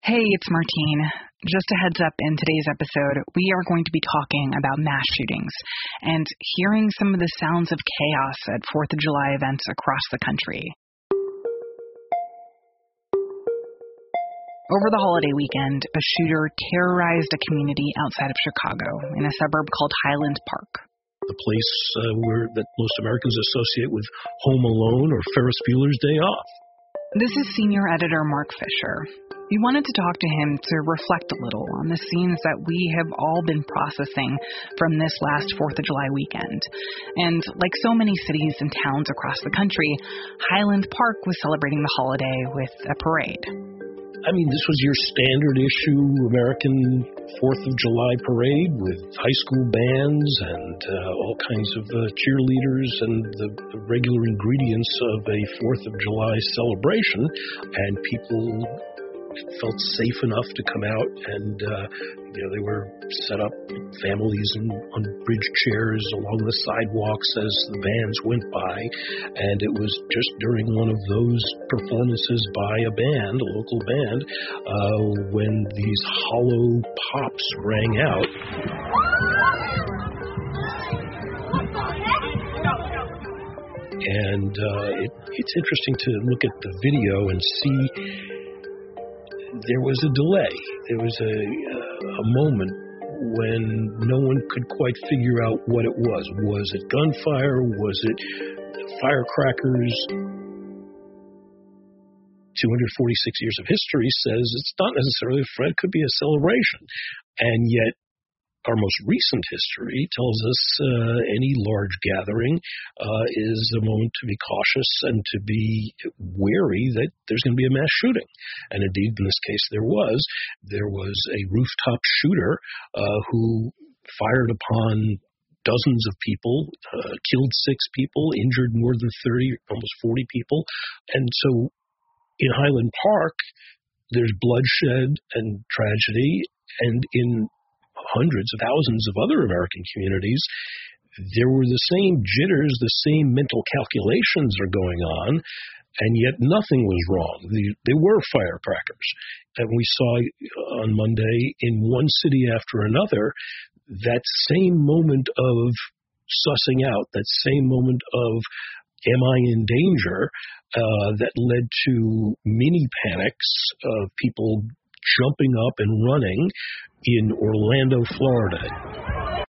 Hey, it's Martine. Just a heads up, in today's episode, we are going to be talking about mass shootings and hearing some of the sounds of chaos at 4th of July events across the country. Over the holiday weekend, a shooter terrorized a community outside of Chicago in a suburb called Highland Park. The place that most Americans associate with Home Alone or Ferris Bueller's Day Off. This is senior editor Mark Fisher. We wanted to talk to him to reflect a little on the scenes that we have all been processing from this last 4th of July weekend. And like so many cities and towns across the country, Highland Park was celebrating the holiday with a parade. I mean, this was your standard issue American 4th of July parade with high school bands and all kinds of cheerleaders and the regular ingredients of a 4th of July celebration. And people felt safe enough to come out and, they were set up, families on bridge chairs along the sidewalks as the bands went by. And it was just during one of those performances by a band, a local band, when these hollow pops rang out. And it's interesting to look at the video and see there was a delay. There was a moment when no one could quite figure out what it was. Was it gunfire? Was it firecrackers? 246 years of history says it's not necessarily a threat. It could be a celebration. And yet, our most recent history tells us any large gathering is a moment to be cautious and to be wary that there's going to be a mass shooting. And indeed, in this case, there was. There was a rooftop shooter who fired upon dozens of people, killed 6 people, injured more than 30, almost 40 people. And so in Highland Park, there's bloodshed and tragedy, and in hundreds of thousands of other American communities, there were the same jitters, the same mental calculations are going on, and yet nothing was wrong. They were firecrackers. And we saw on Monday in one city after another that same moment of sussing out, that same moment of am I in danger, that led to mini panics of people jumping up and running in Orlando, Florida.